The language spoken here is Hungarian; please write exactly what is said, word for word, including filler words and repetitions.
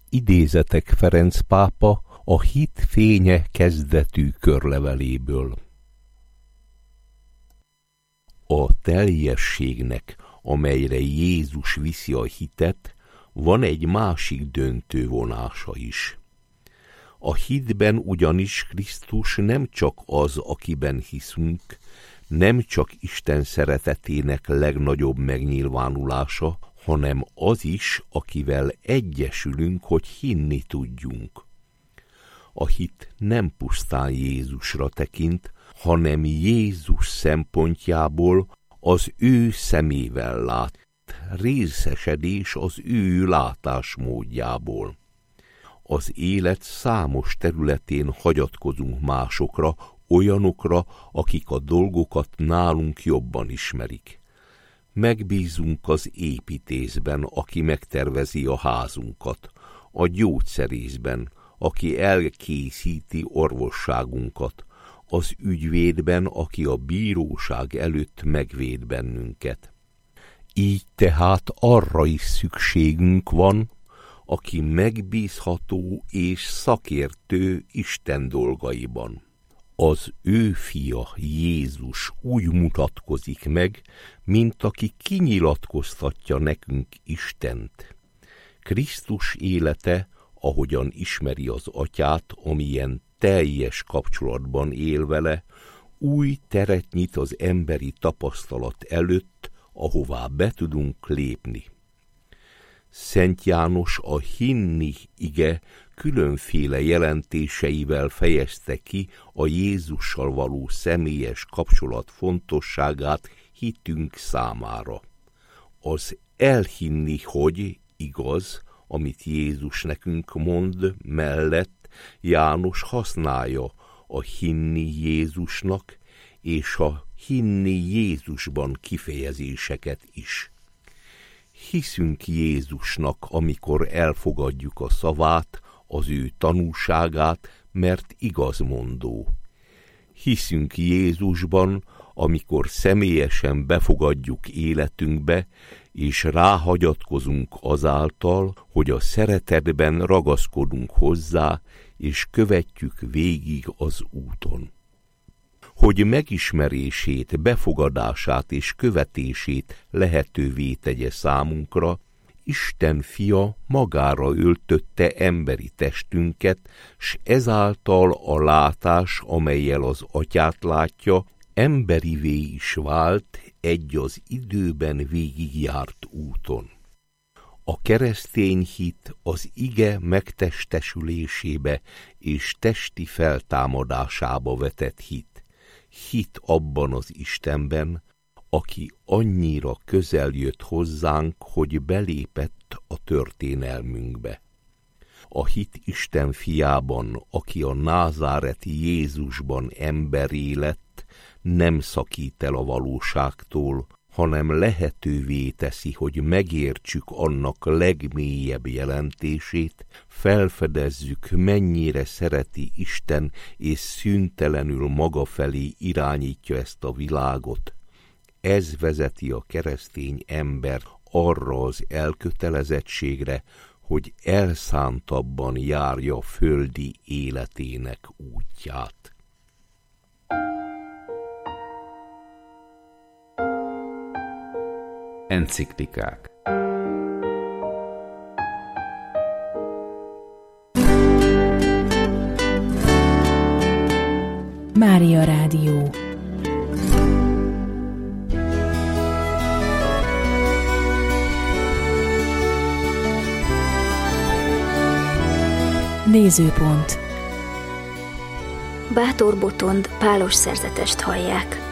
Idézetek Ferenc pápa a Hit fénye kezdetű körleveléből. A teljességnek, amelyre Jézus viszi a hitet, van egy másik döntő vonása is. A hitben ugyanis Krisztus nem csak az, akiben hiszünk, nem csak Isten szeretetének legnagyobb megnyilvánulása, hanem az is, akivel egyesülünk, hogy hinni tudjunk. A hit nem pusztán Jézusra tekint, hanem Jézus szempontjából az ő szemével lát, részesedés az ő látásmódjából. Az élet számos területén hagyatkozunk másokra, olyanokra, akik a dolgokat nálunk jobban ismerik. Megbízunk az építészben, aki megtervezi a házunkat, a gyógyszerészben, aki elkészíti orvosságunkat, az ügyvédben, aki a bíróság előtt megvéd bennünket. Így tehát arra is szükségünk van, aki megbízható és szakértő Isten dolgaiban. Az ő fia, Jézus úgy mutatkozik meg, mint aki kinyilatkoztatja nekünk Istent. Krisztus élete, ahogyan ismeri az Atyát, amilyen teljes kapcsolatban él vele, új teret nyit az emberi tapasztalat előtt, ahová be tudunk lépni. Szent János a hinni ige különféle jelentéseivel fejezte ki a Jézussal való személyes kapcsolat fontosságát hitünk számára. Az elhinni, hogy igaz, amit Jézus nekünk mond, mellett János használja a hinni Jézusnak és a hinni Jézusban kifejezéseket is. Hiszünk Jézusnak, amikor elfogadjuk a szavát, az ő tanúságát, mert igazmondó. Hiszünk Jézusban, amikor személyesen befogadjuk életünkbe, és ráhagyatkozunk azáltal, hogy a szeretetben ragaszkodunk hozzá, és követjük végig az úton. Hogy megismerését, befogadását és követését lehetővé tegye számunkra, Isten fia magára öltötte emberi testünket, s ezáltal a látás, amellyel az Atyát látja, emberivé is vált egy az időben végigjárt úton. A keresztény hit az ige megtestesülésébe és testi feltámadásába vetett hit. Hit abban az Istenben, aki annyira közel jött hozzánk, hogy belépett a történelmünkbe. A hit Isten fiában, aki a názáreti Jézusban emberré lett, nem szakít el a valóságtól, hanem lehetővé teszi, hogy megértsük annak legmélyebb jelentését, felfedezzük, mennyire szereti Isten, és szüntelenül maga felé irányítja ezt a világot. Ez vezeti a keresztény ember arra az elkötelezettségre, hogy elszántabban járja földi életének útját. Enciklikák. Mária Rádió. Nézőpont. Bátor Botond pálos szerzetest hallják.